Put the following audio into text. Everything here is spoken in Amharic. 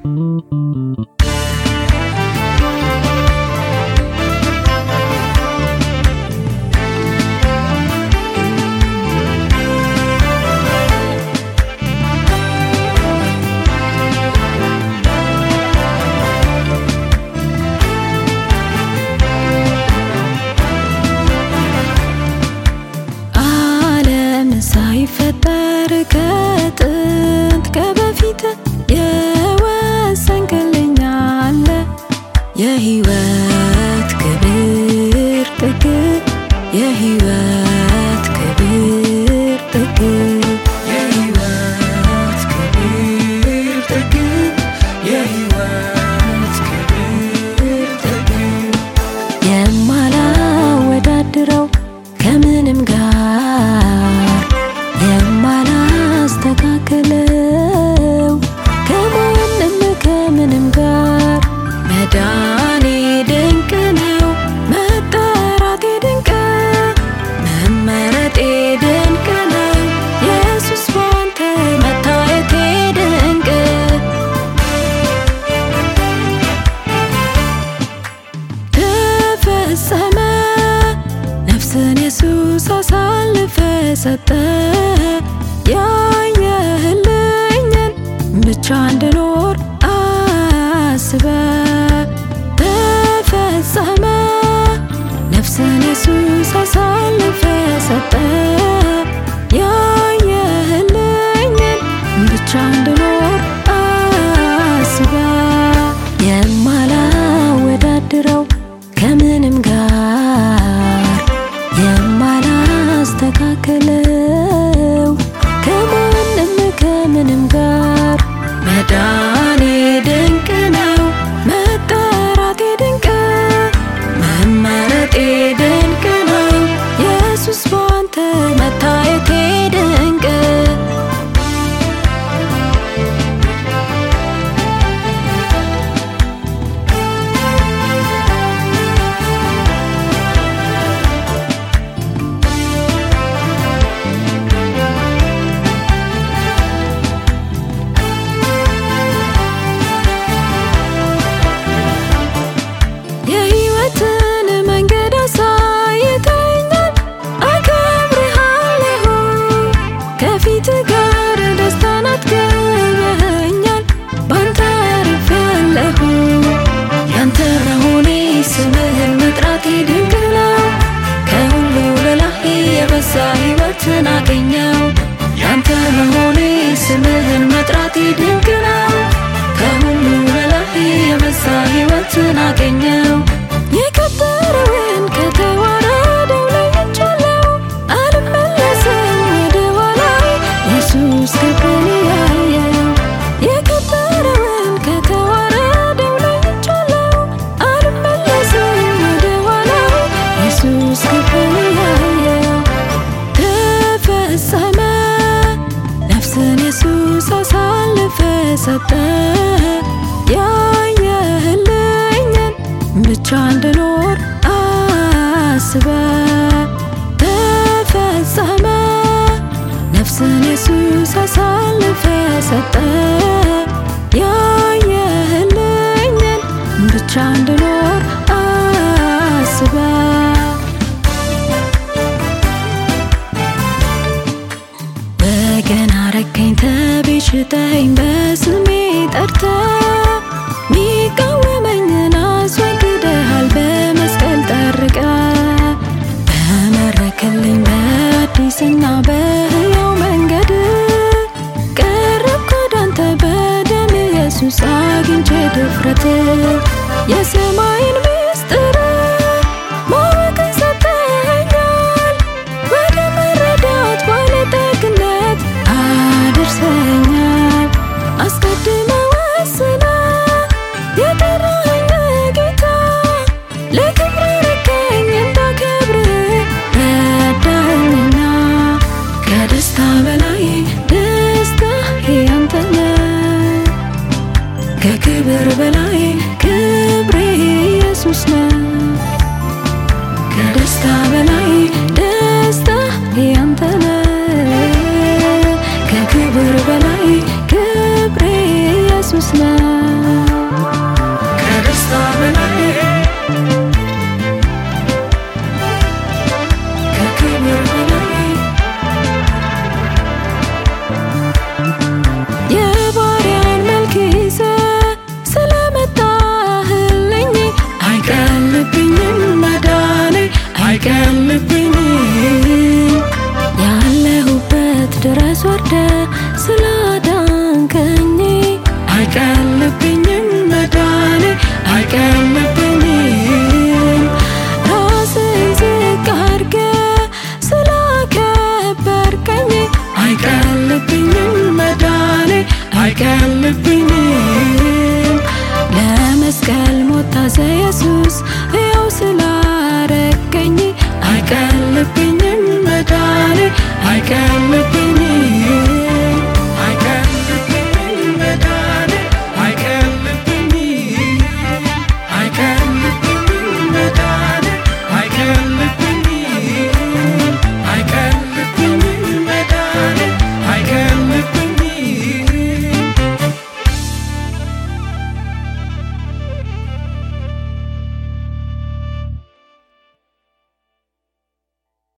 ሳይፈጠር ከጥንት ከበፊት የወሰንክልኝ አለ የሕይወት ክብር ጥግ የሕይወት ክብር ጥግ የሕይወት ክብር ጥግ የሕይወት ክብር ጥግ የማላወዳድረው ከምንም ጋር የማላስተካክለው ከምንም ጋር መዳኔ ድንቅ ነው መጠራቴ ድንቅ መመረጤ ድንቅ ነው ኢየሱስ ባንተ መታየቴ ድንቅ ተፈጸመ ነፍስን ኢየሱስ አሳልፈ ሰጠ ያየህልኝን ብቻ እንድኖር አስበ ተፈጸመ ነፍስን ኢየሱስ አሳልፈ ሰጠ ያየህልኝን ብቻ እንድኖር አስበ የማላወዳድረው ከምንም ጋር የማላስተካክለው ከምንም ጋር መዳኔ ድንቅ ነው መጠራቴ ድንቅ መመረጤ ድንቅ ነው ኢየሱስ ባንተ መታየቴ ድንቅ ሕይወትን አገኘው ያንተ መሆኔ ስምህን መጥራቴ ድንቅ ነው ከሁሉ በላይ የበዛ ሕይወትን አገኘው የከበረውን ከተዋረደው ለይቻለው አልመለስም ወደ ኋላ ኢየሱስ ክብርን ያየው የከበረውን ከተዋረደው ለይቻለው አልመለስም ወደ ኋላ ኢየሱስ ክብርን ያየው ተፈጸመ ነፍስን ኢየሱስ አሳልፈ ሰጠ ያየህልኝን ብቻ እንድኖር አስበ ተፈጸመ ነፍስን ኢየሱስ አሳልፈ ሰጠ ያየህልኝን ብቻ እንድኖር አስበ ወገን አረከኝ ተቤዥተኸኝ በስሜ ጠርተ ሚቃወመኝን አስወግደሃል በመስቀል ጠርቀ በመረክልኝ በአዲስና በሕያው መንገድ ቀረብኩ ወዳንተ በደም ኢየሱስ አግኝቼ ድፍረት የሰማይን ምስጢር ማወቅን ሰጥተኸኛል ወደ መረዳት ባለጠግነት አድርሰኛል አስቀድመ ወስነ የጠራኸኝ ጌታ ለክብር ረከኝ እንዳከብር ረዳኸኝና ድረስ ወርደ ስላዳንከኝ አይቀልብኝም መዳኔ አይቀልብኝም ራስን ዝቅ አድርገ ስላከበርከኝ አይቀልብኝም መዳኔ አይቀልብኝም ለመስቀል ሞት ታዘ ኢየሱስ